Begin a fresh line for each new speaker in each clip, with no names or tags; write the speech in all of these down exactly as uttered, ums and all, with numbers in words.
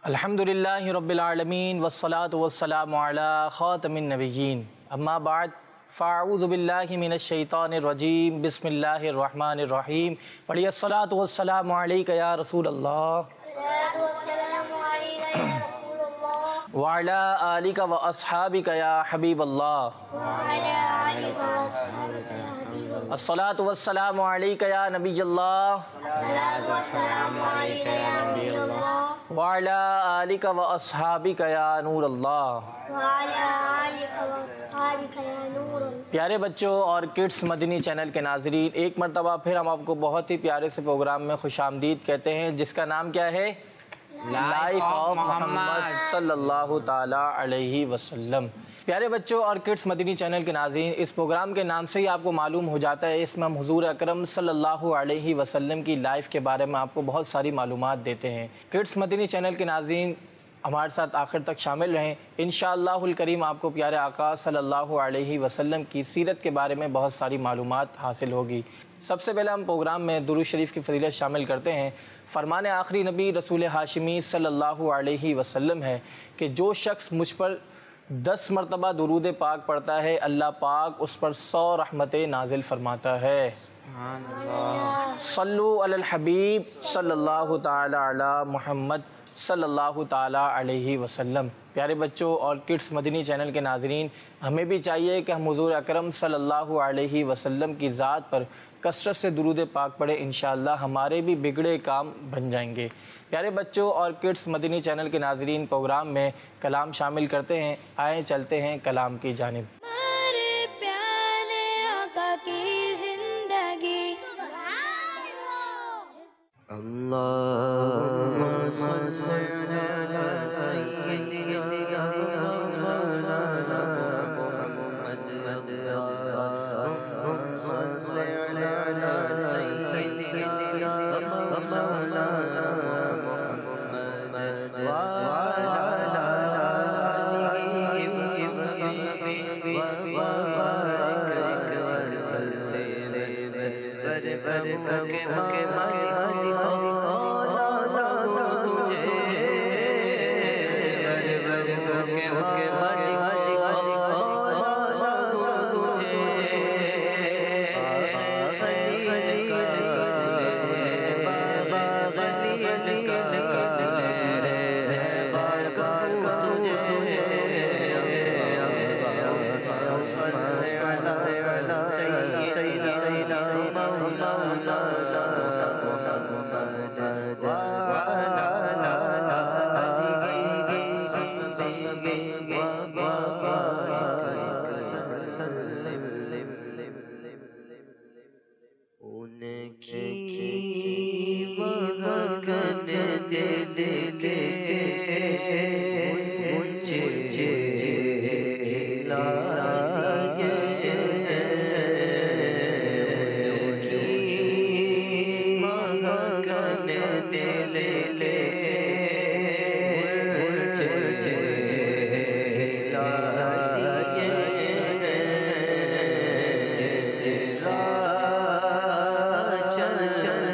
الحمدللہ رب العالمین والصلاة والسلام علی خاتم النبیین اما بعد فاعوذ باللہ من الشیطان الرجیم بسم اللہ الرحمن الرحیم پڑھیے الصلاة والسلام علیک یا رسول اللہ وعلی آلک و اصحابک یا حبیب اللہ الصلاة والسلام علیک یا نبی اللہ وعلی آلک و اصحابک یا نور اللہ۔ پیارے بچوں اور کڈس مدنی چینل کے ناظرین، ایک مرتبہ پھر ہم آپ کو بہت ہی پیارے سے پروگرام میں خوش آمدید کہتے ہیں جس کا نام کیا ہے؟ لائف آف محمد صلی اللہ تعالی علیہ وسلم۔ پیارے بچوں اور کڈس مدنی چینل کے ناظرین، اس پروگرام کے نام سے ہی آپ کو معلوم ہو جاتا ہے اس میں ہم حضور اکرم صلی اللہ علیہ وسلم کی لائف کے بارے میں آپ کو بہت ساری معلومات دیتے ہیں۔ کڈس مدنی چینل کے ناظرین ہمارے ساتھ آخر تک شامل رہیں، انشاءاللہ الکریم آپ کو پیارے آقا صلی اللہ علیہ وسلم کی سیرت کے بارے میں بہت ساری معلومات حاصل ہوگی۔ سب سے پہلے ہم پروگرام میں درود شریف کی فضیلت شامل کرتے ہیں۔ فرمان آخری نبی رسول ہاشمی صلی اللہ علیہ وسلم ہے کہ جو شخص مجھ پر دس مرتبہ درود پاک پڑھتا ہے اللہ پاک اس پر سو رحمتیں نازل فرماتا ہے۔ صلو علی الحبیب صلی اللہ تعالی علی محمد صلی اللہ تعالی علیہ وسلم۔ پیارے بچوں اور کڈس مدنی چینل کے ناظرین، ہمیں بھی چاہیے کہ ہم حضور اکرم صلی اللہ علیہ وسلم کی ذات پر کثرت سے درود پاک پڑھیں، انشاءاللہ ہمارے بھی بگڑے کام بن جائیں گے۔ پیارے بچوں اور کڈس مدنی چینل کے ناظرین، پروگرام میں کلام شامل کرتے ہیں، آئیں چلتے ہیں کلام کی جانب۔
ہمارے پیارے آقا کی زندگی
اللہم صل علی سیدنا مولانا محمد اللہم صل علی سیدنا مولانا محمد وعلی آلہ وصحبہ وبارک وسلم۔ سرکروں کے مالک چل چل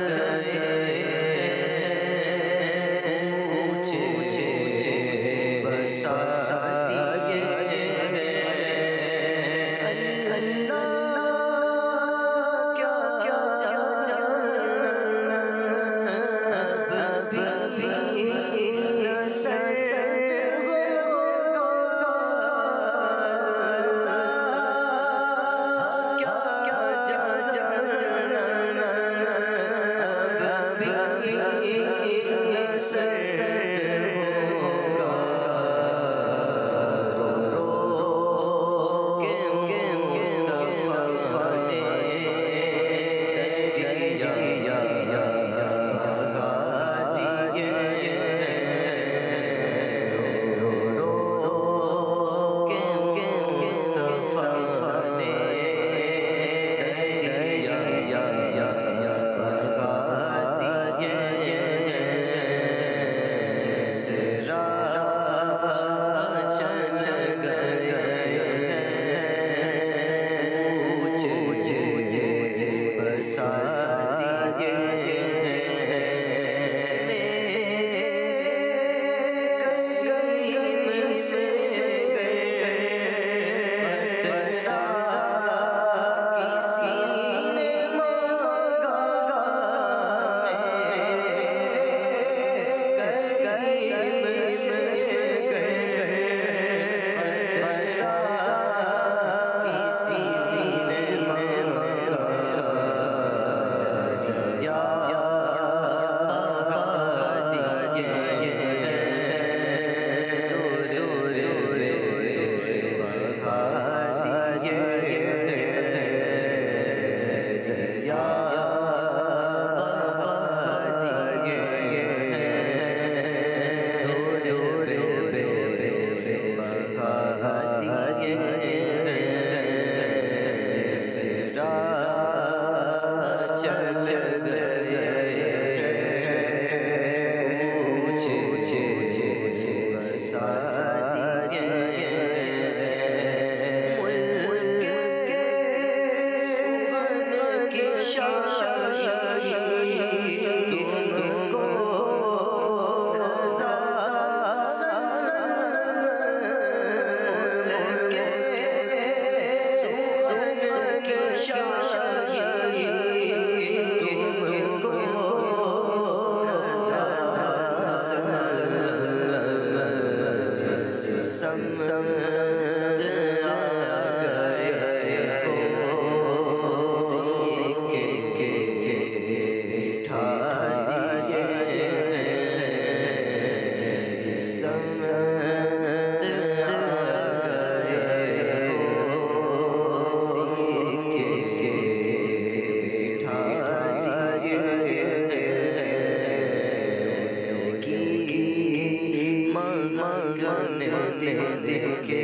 دے دے کے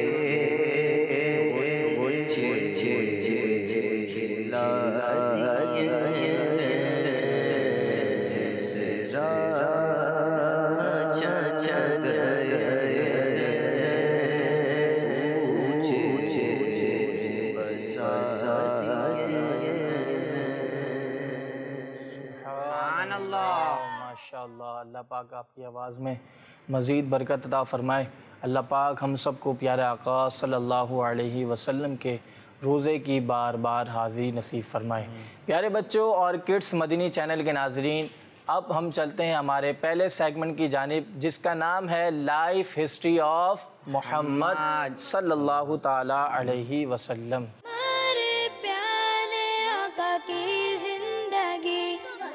غنچے کھلا دیے جس راہ چل گئے اونچے بسا
سبحان اللہ، ماشاءاللہ۔ اللہ پاک آپ کی آواز میں مزید برکت عطا فرمائے۔ اللہ پاک ہم سب کو پیارے آقا صلی اللہ علیہ وسلم کے روزے کی بار بار حاضری نصیب فرمائے۔ پیارے بچوں اور کڈس مدنی چینل کے ناظرین، اب ہم چلتے ہیں ہمارے پہلے سیگمنٹ کی جانب، جس کا نام ہے لائف ہسٹری آف محمد صلی اللہ تعالی علیہ وسلم۔
ہمارے پیارے آقا کی زندگی۔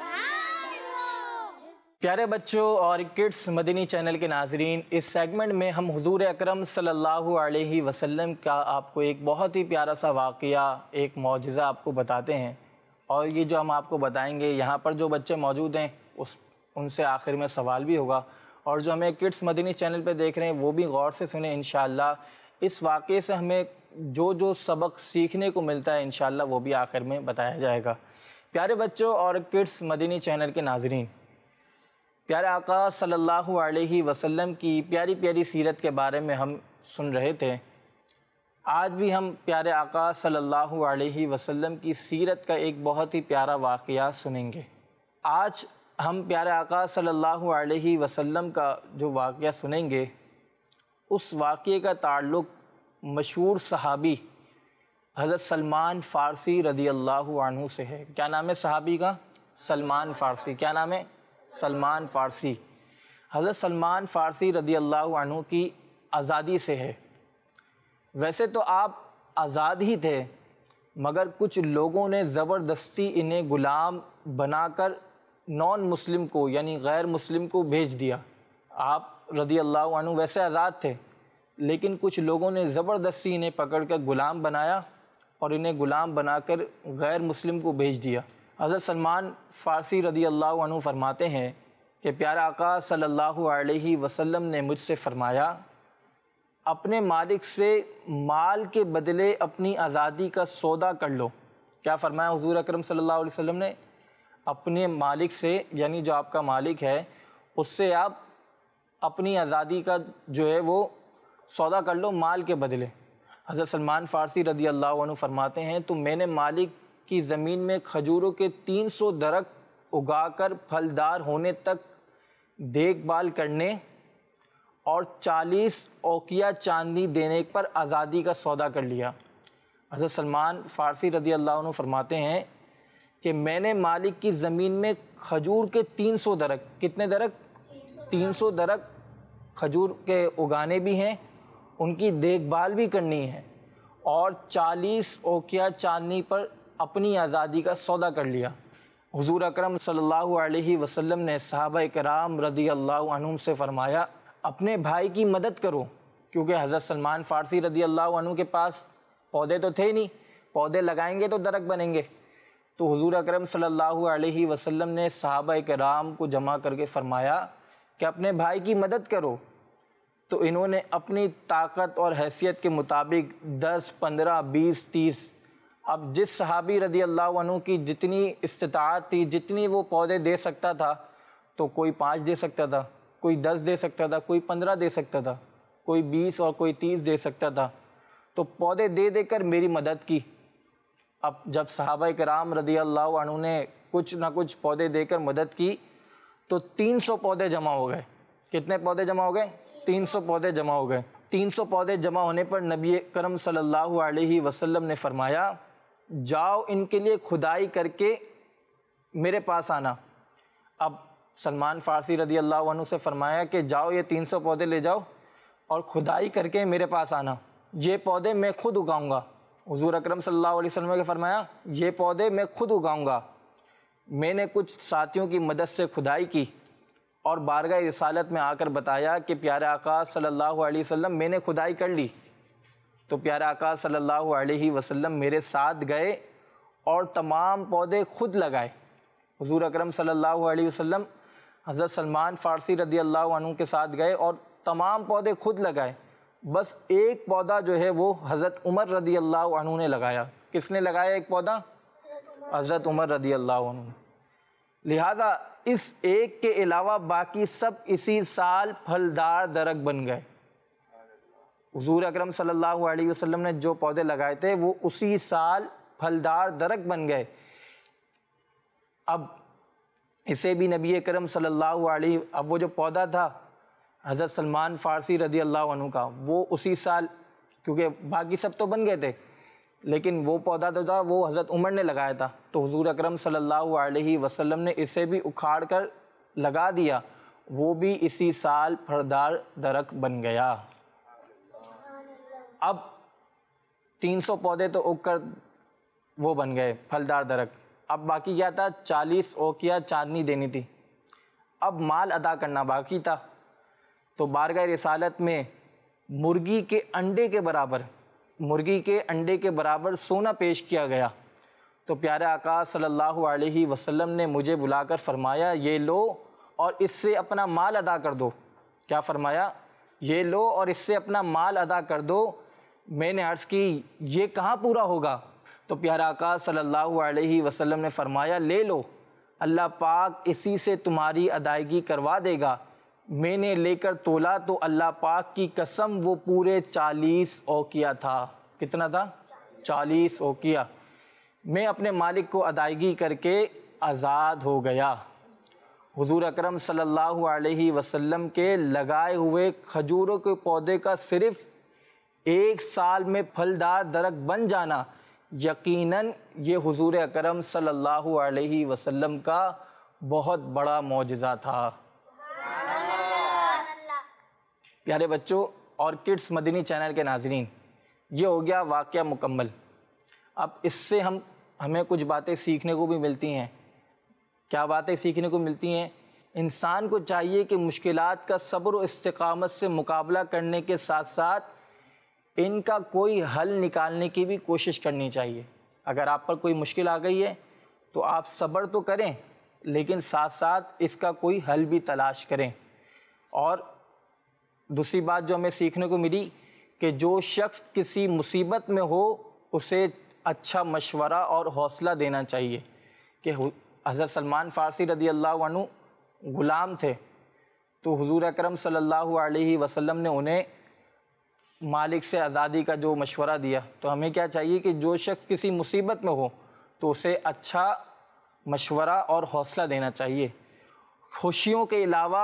پیارے بچوں اور کڈس مدنی چینل کے ناظرین، اس سیگمنٹ میں ہم حضور اکرم صلی اللہ علیہ وسلم کا آپ کو ایک بہت ہی پیارا سا واقعہ، ایک معجزہ آپ کو بتاتے ہیں، اور یہ جو ہم آپ کو بتائیں گے، یہاں پر جو بچے موجود ہیں اس ان سے آخر میں سوال بھی ہوگا، اور جو ہمیں کڈس مدنی چینل پہ دیکھ رہے ہیں وہ بھی غور سے سنیں انشاءاللہ۔ اس واقعے سے ہمیں جو جو سبق سیکھنے کو ملتا ہے انشاءاللہ وہ بھی آخر میں بتایا جائے گا۔ پیارے بچوں اور کڈس مدنی چینل کے ناظرین، پیارے آقا صلی اللہ علیہ وسلم کی پیاری پیاری سیرت کے بارے میں ہم سن رہے تھے۔ آج بھی ہم پیارے آقا صلی اللہ علیہ وسلم کی سیرت کا ایک بہت ہی پیارا واقعہ سنیں گے۔ آج ہم پیارے آقا صلی اللہ علیہ وسلم کا جو واقعہ سنیں گے، اس واقعے کا تعلق مشہور صحابی حضرت سلمان فارسی رضی اللہ عنہ سے ہے۔ کیا نام ہے صحابی کا؟ سلمان فارسی۔ کیا نام ہے؟ سلمان فارسی۔ حضرت سلمان فارسی رضی اللہ عنہ کی آزادی سے ہے۔ ویسے تو آپ آزاد ہی تھے، مگر کچھ لوگوں نے زبردستی انہیں غلام بنا کر نان مسلم کو یعنی غیر مسلم کو بھیج دیا۔ آپ رضی اللہ عنہ ویسے آزاد تھے، لیکن کچھ لوگوں نے زبردستی انہیں پکڑ کر غلام بنایا اور انہیں غلام بنا کر غیر مسلم کو بھیج دیا۔ حضرت سلمان فارسی رضی اللہ عنہ فرماتے ہیں کہ پیارے آقا صلی اللہ علیہ وسلم نے مجھ سے فرمایا، اپنے مالک سے مال کے بدلے اپنی آزادی کا سودا کر لو۔ کیا فرمایا حضور اکرم صلی اللہ علیہ وسلم نے؟ اپنے مالک سے یعنی جو آپ کا مالک ہے اس سے آپ اپنی آزادی کا جو ہے وہ سودا کر لو مال کے بدلے۔ حضرت سلمان فارسی رضی اللہ عنہ فرماتے ہیں تو میں نے مالک کی زمین میں کھجوروں کے تین سو درخت اگا کر پھلدار ہونے تک دیکھ بھال کرنے اور چالیس اوقیہ چاندی دینے پر آزادی کا سودا کر لیا۔ حضرت سلمان فارسی رضی اللہ عنہ فرماتے ہیں کہ میں نے مالک کی زمین میں کھجور کے تین سو درخت، کتنے درخت؟ تین سو درخت کھجور کے اگانے بھی ہیں، ان کی دیکھ بھال بھی کرنی ہے، اور چالیس اوقیہ چاندنی پر اپنی آزادی کا سودا کر لیا۔ حضور اکرم صلی اللہ علیہ وسلم نے صحابہ کرام رضی اللہ عنہم سے فرمایا، اپنے بھائی کی مدد کرو، کیونکہ حضرت سلمان فارسی رضی اللہ عنہ کے پاس پودے تو تھے نہیں، پودے لگائیں گے تو درخت بنیں گے۔ تو حضور اکرم صلی اللہ علیہ وسلم نے صحابہ کرام کو جمع کر کے فرمایا کہ اپنے بھائی کی مدد کرو۔ تو انہوں نے اپنی طاقت اور حیثیت کے مطابق دس، پندرہ، بیس، تیس، اب جس صحابی رضی اللہ عنہ کی جتنی استطاعت تھی، جتنی وہ پودے دے سکتا تھا، تو کوئی پانچ دے سکتا تھا، کوئی دس دے سکتا تھا، کوئی پندرہ دے سکتا تھا، کوئی بیس اور کوئی تیس دے سکتا تھا، تو پودے دے دے کر میری مدد کی۔ اب جب صحابہ کرام رضی اللہ عنہ نے کچھ نہ کچھ پودے دے کر مدد کی تو تین سو پودے جمع ہو گئے۔ کتنے پودے جمع ہو گئے؟ تین سو پودے جمع ہو گئے۔ تین سو پودے جمع ہونے پر نبی کرم صلی اللہ علیہ وسلم نے فرمایا، جاؤ ان کے لیے کھدائی کر کے میرے پاس آنا۔ اب سلمان فارسی رضی اللہ عنہ سے فرمایا کہ جاؤ یہ تین سو پودے لے جاؤ اور کھدائی کر کے میرے پاس آنا، یہ پودے میں خود اگاؤں گا۔ حضور اکرم صلی اللہ علیہ وسلم نے فرمایا، یہ پودے میں خود اگاؤں گا۔ میں نے کچھ ساتھیوں کی مدد سے کھدائی کی اور بارگاہ رسالت میں آ کر بتایا کہ پیارے آقا صلی اللہ علیہ وسلم میں نے کھدائی کر لی۔ تو پیارے آقا صلی اللہ علیہ وسلم میرے ساتھ گئے اور تمام پودے خود لگائے۔ حضور اکرم صلی اللہ علیہ وسلم حضرت سلمان فارسی رضی اللہ عنہ کے ساتھ گئے اور تمام پودے خود لگائے۔ بس ایک پودا جو ہے وہ حضرت عمر رضی اللہ عنہ نے لگایا. کس نے لگایا ایک پودا؟ حضرت عمر رضی اللہ عنہ. لہذا اس ایک کے علاوہ باقی سب اسی سال پھلدار درخت بن گئے. حضور اکرم صلی اللہ علیہ وسلم نے جو پودے لگائے تھے وہ اسی سال پھلدار درخت بن گئے. اب اسے بھی نبی کرم صلی اللہ علیہ اب وہ جو پودا تھا حضرت سلمان فارسی رضی اللہ عنہ کا، وہ اسی سال، کیونکہ باقی سب تو بن گئے تھے لیکن وہ پودا تو تھا وہ حضرت عمر نے لگایا تھا، تو حضور اکرم صلی اللہ علیہ وسلم نے اسے بھی اکھاڑ کر لگا دیا، وہ بھی اسی سال پھلدار درخت بن گیا. اب تین سو پودے تو اگ کر وہ بن گئے پھلدار درخت. اب باقی کیا تھا؟ چالیس اوقیہ چاندنی دینی تھی. اب مال ادا کرنا باقی تھا، تو بارگاہ رسالت میں مرغی کے انڈے کے برابر مرغی کے انڈے کے برابر سونا پیش کیا گیا. تو پیارے آقا صلی اللہ علیہ وسلم نے مجھے بلا کر فرمایا یہ لو اور اس سے اپنا مال ادا کر دو. کیا فرمایا؟ یہ لو اور اس سے اپنا مال ادا کر دو. میں نے عرض کی یہ کہاں پورا ہوگا؟ تو پیارا آقا صلی اللہ علیہ وسلم نے فرمایا لے لو، اللہ پاک اسی سے تمہاری ادائیگی کروا دے گا. میں نے لے کر تولا تو اللہ پاک کی قسم وہ پورے چالیس اوقیہ تھا. کتنا تھا؟ چالیس اوقیہ. میں اپنے مالک کو ادائیگی کر کے آزاد ہو گیا. حضور اکرم صلی اللہ علیہ وسلم کے لگائے ہوئے کھجوروں کے پودے کا صرف ایک سال میں پھلدار درخت بن جانا یقیناً یہ حضور اکرم صلی اللہ علیہ وسلم کا بہت بڑا معجزہ تھا. پیارے بچوں اور کڈس مدنی چینل کے ناظرین، یہ ہو گیا واقعہ مکمل. اب اس سے ہم ہمیں کچھ باتیں سیکھنے کو بھی ملتی ہیں. کیا باتیں سیکھنے کو ملتی ہیں؟ انسان کو چاہیے کہ مشکلات کا صبر و استقامت سے مقابلہ کرنے کے ساتھ ساتھ ان کا کوئی حل نکالنے کی بھی کوشش کرنی چاہیے. اگر آپ پر کوئی مشکل آ گئی ہے تو آپ صبر تو کریں لیکن ساتھ ساتھ اس کا کوئی حل بھی تلاش کریں. اور دوسری بات جو ہمیں سیکھنے کو ملی کہ جو شخص کسی مصیبت میں ہو اسے اچھا مشورہ اور حوصلہ دینا چاہیے. کہ حضرت سلمان فارسی رضی اللہ عنہ غلام تھے تو حضور اکرم صلی اللہ علیہ وسلم نے انہیں مالک سے آزادی کا جو مشورہ دیا. تو ہمیں کیا چاہیے کہ جو شخص کسی مصیبت میں ہو تو اسے اچھا مشورہ اور حوصلہ دینا چاہیے. خوشیوں کے علاوہ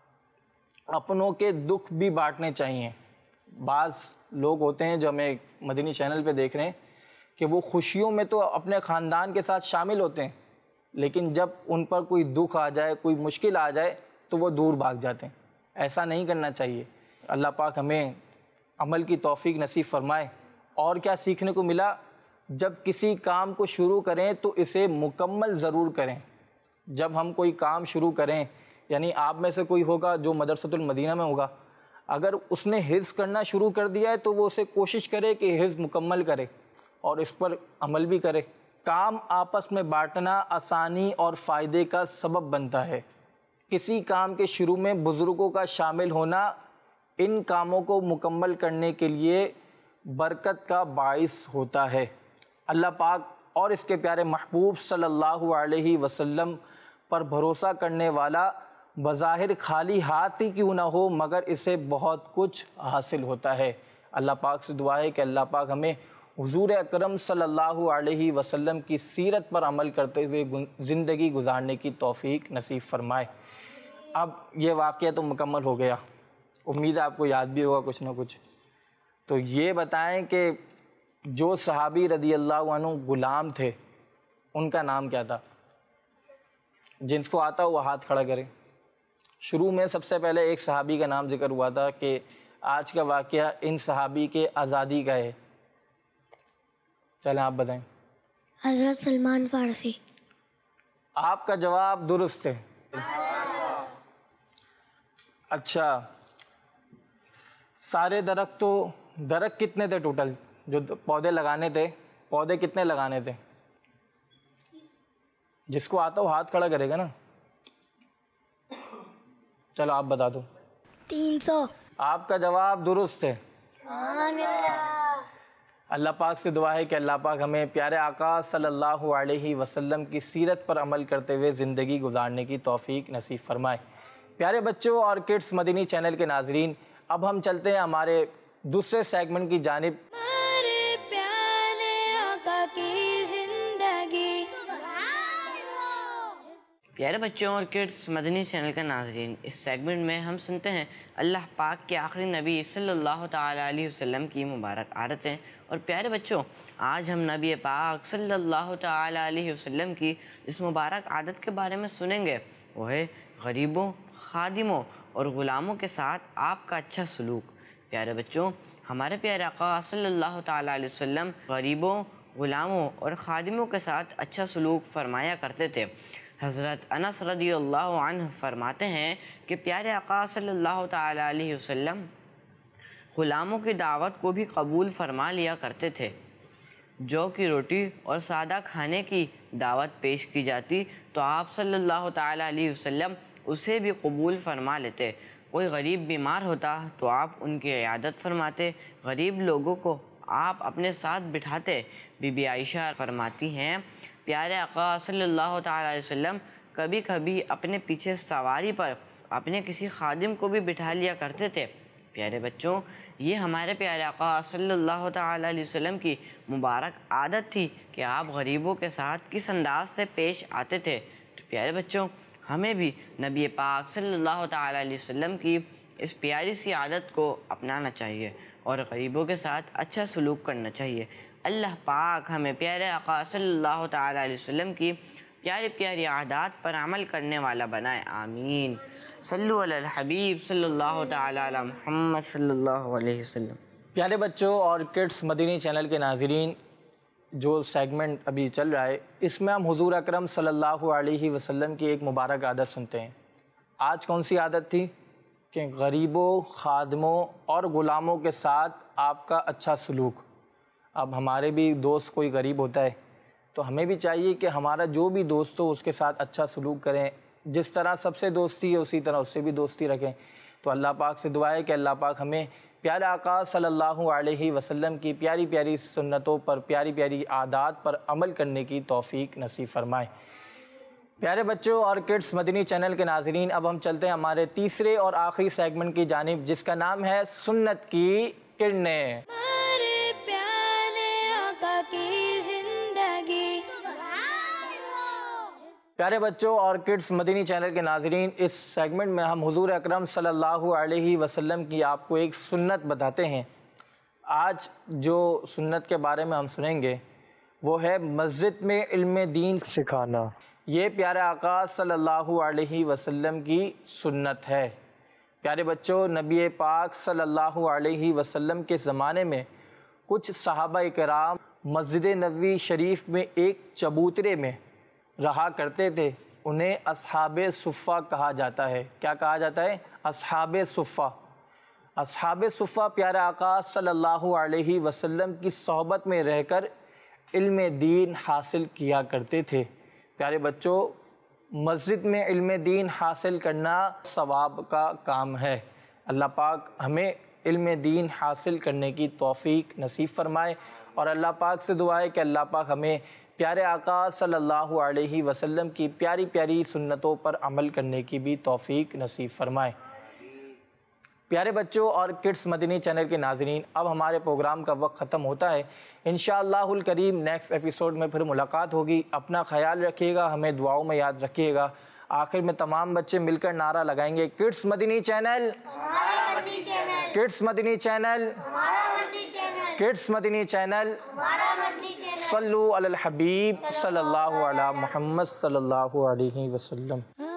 اپنوں کے دکھ بھی بانٹنے چاہیے. بعض لوگ ہوتے ہیں جو ہمیں مدنی چینل پہ دیکھ رہے ہیں کہ وہ خوشیوں میں تو اپنے خاندان کے ساتھ شامل ہوتے ہیں لیکن جب ان پر کوئی دکھ آ جائے، کوئی مشکل آ جائے تو وہ دور بھاگ جاتے ہیں. ایسا نہیں کرنا چاہیے. اللہ پاک ہمیں عمل کی توفیق نصیب فرمائے. اور کیا سیکھنے کو ملا؟ جب کسی کام کو شروع کریں تو اسے مکمل ضرور کریں. جب ہم کوئی کام شروع کریں، یعنی آپ میں سے کوئی ہوگا جو مدرسۃ المدینہ میں ہوگا، اگر اس نے حفظ کرنا شروع کر دیا ہے تو وہ اسے کوشش کرے کہ حفظ مکمل کرے اور اس پر عمل بھی کرے. کام آپس میں بانٹنا آسانی اور فائدے کا سبب بنتا ہے. کسی کام کے شروع میں بزرگوں کا شامل ہونا ان کاموں کو مکمل کرنے کے لیے برکت کا باعث ہوتا ہے. اللہ پاک اور اس کے پیارے محبوب صلی اللہ علیہ وسلم پر بھروسہ کرنے والا بظاہر خالی ہاتھ ہی کیوں نہ ہو مگر اسے بہت کچھ حاصل ہوتا ہے. اللہ پاک سے دعا ہے کہ اللہ پاک ہمیں حضور اکرم صلی اللہ علیہ وسلم کی سیرت پر عمل کرتے ہوئے زندگی گزارنے کی توفیق نصیب فرمائے. اب یہ واقعہ تو مکمل ہو گیا، امید ہے آپ کو یاد بھی ہوگا کچھ نہ کچھ. تو یہ بتائیں کہ جو صحابی رضی اللہ عنہ غلام تھے ان کا نام کیا تھا؟ جن کو آتا وہ ہاتھ کھڑا کرے. شروع میں سب سے پہلے ایک صحابی کا نام ذکر ہوا تھا کہ آج کا واقعہ ان صحابی کے آزادی کا ہے. چلیں آپ بتائیں.
حضرت سلمان فارسی.
آپ کا جواب درست ہے. اچھا، سارے درخت تو درخت کتنے تھے ٹوٹل جو پودے لگانے تھے؟ پودے کتنے لگانے تھے؟ جس کو آتا وہ ہاتھ کھڑا کرے گا نا. چلو آپ بتا دو.
تین سو.
آپ کا جواب درست ہے. اللہ پاک سے دعا ہے کہ اللہ پاک ہمیں پیارے آقا صلی اللہ علیہ وسلم کی سیرت پر عمل کرتے ہوئے زندگی گزارنے کی توفیق نصیب فرمائے۔ پیارے بچوں اور کڈس مدنی چینل کے ناظرین، اب ہم چلتے ہیں ہمارے دوسرے سیگمنٹ کی جانب۔
ہمارے پیارے آقا کی زندگی۔
پیارے بچوں اور کڈس مدنی چینل کے ناظرین، اس سیگمنٹ میں ہم سنتے ہیں اللہ پاک کے آخری نبی صلی اللہ تعالیٰ علیہ وسلم کی مبارک عادتیں۔ اور پیارے بچوں، آج ہم نبی پاک صلی اللہ تعالیٰ علیہ وسلم کی اس مبارک عادت کے بارے میں سنیں گے، وہ ہے غریبوں، خادموں اور غلاموں کے ساتھ آپ کا اچھا سلوک۔ پیارے بچوں، ہمارے پیارے آقا صلی اللہ تعالیٰ علیہ وسلم غریبوں، غلاموں اور خادموں کے ساتھ اچھا سلوک فرمایا کرتے تھے۔ حضرت انس رضی اللہ عنہ فرماتے ہیں کہ پیارے آقا صلی اللہ تعالیٰ علیہ وسلم غلاموں کی دعوت کو بھی قبول فرما لیا کرتے تھے۔ جو کی روٹی اور سادہ کھانے کی دعوت پیش کی جاتی تو آپ صلی اللہ تعالیٰ علیہ وسلم اسے بھی قبول فرما لیتے۔ کوئی غریب بیمار ہوتا تو آپ ان کی عیادت فرماتے، غریب لوگوں کو آپ اپنے ساتھ بٹھاتے۔ بی بی عائشہ فرماتی ہیں پیارے آقا صلی اللہ تعالیٰ علیہ وسلم کبھی کبھی اپنے پیچھے سواری پر اپنے کسی خادم کو بھی بٹھا لیا کرتے تھے۔ پیارے بچوں، یہ ہمارے پیارے آقا صلی اللہ تعالیٰ علیہ وسلم کی مبارک عادت تھی کہ آپ غریبوں کے ساتھ کس انداز سے پیش آتے تھے۔ تو پیارے بچوں، ہمیں بھی نبی پاک صلی اللہ تعالیٰ علیہ وسلم کی اس پیاری سی عادت کو اپنانا چاہیے اور غریبوں کے ساتھ اچھا سلوک کرنا چاہیے۔ اللہ پاک ہمیں پیارے آقا صلی اللہ تعالیٰ علیہ وسلم کی پیاری پیاری عادات پر عمل کرنے والا بنائے، آمین۔ صلو علی الحبیب صلی اللہ تعالیٰ علی محمد صلی اللہ علیہ وسلم۔
پیارے بچوں اور کڈس مدنی چینل کے ناظرین، جو سیگمنٹ ابھی چل رہا ہے اس میں ہم حضور اکرم صلی اللہ علیہ وسلم کی ایک مبارک عادت سنتے ہیں۔ آج کون سی عادت تھی؟ کہ غریبوں، خادموں اور غلاموں کے ساتھ آپ کا اچھا سلوک۔ اب ہمارے بھی دوست کوئی غریب ہوتا ہے تو ہمیں بھی چاہیے کہ ہمارا جو بھی دوست ہو اس کے ساتھ اچھا سلوک کریں، جس طرح سب سے دوستی ہے اسی طرح اس سے بھی دوستی رکھیں۔ تو اللہ پاک سے دعا ہے کہ اللہ پاک ہمیں پیارے آقا صلی اللہ علیہ وسلم کی پیاری پیاری سنتوں پر، پیاری پیاری عادات پر عمل کرنے کی توفیق نصیب فرمائے۔ پیارے بچوں اور کڈس مدنی چینل کے ناظرین، اب ہم چلتے ہیں ہمارے تیسرے اور آخری سیگمنٹ کی جانب، جس کا نام ہے سنت کی کرنیں۔
ہمارے پیارے آقا کی زندگی۔
پیارے بچوں اور کڈس مدنی چینل کے ناظرین، اس سیگمنٹ میں ہم حضور اکرم صلی اللہ علیہ وسلم کی آپ کو ایک سنت بتاتے ہیں۔ آج جو سنت کے بارے میں ہم سنیں گے وہ ہے مسجد میں علم دین سکھانا۔ یہ پیارے آقا صلی اللہ علیہ وسلم کی سنت ہے۔ پیارے بچوں، نبی پاک صلی اللہ علیہ وسلم کے زمانے میں کچھ صحابہ کرام مسجد نبوی شریف میں ایک چبوترے میں رہا کرتے تھے۔ انہیں اصحاب صفہ کہا جاتا ہے۔ کیا کہا جاتا ہے؟ اصحاب صفہ۔ اصحاب صفہ پیارے آقا صلی اللہ علیہ وسلم کی صحبت میں رہ کر علم دین حاصل کیا کرتے تھے۔ پیارے بچوں، مسجد میں علم دین حاصل کرنا ثواب کا کام ہے۔ اللہ پاک ہمیں علم دین حاصل کرنے کی توفیق نصیب فرمائے، اور اللہ پاک سے دعا ہے کہ اللہ پاک ہمیں پیارے آقا صلی اللہ علیہ وسلم کی پیاری پیاری سنتوں پر عمل کرنے کی بھی توفیق نصیب فرمائے۔ پیارے بچوں اور کڈس مدنی چینل کے ناظرین، اب ہمارے پروگرام کا وقت ختم ہوتا ہے۔ انشاءاللہ الکریم نیکسٹ ایپیسوڈ میں پھر ملاقات ہوگی۔ اپنا خیال رکھیے گا، ہمیں دعاؤں میں یاد رکھیے گا۔ آخر میں تمام بچے مل کر نعرہ لگائیں گے، kids Madani channel, kids Madani channel, kids Madani channel, صلو علی الحبیب صلی اللہ علی محمد صلی اللہ علیہ وسلم۔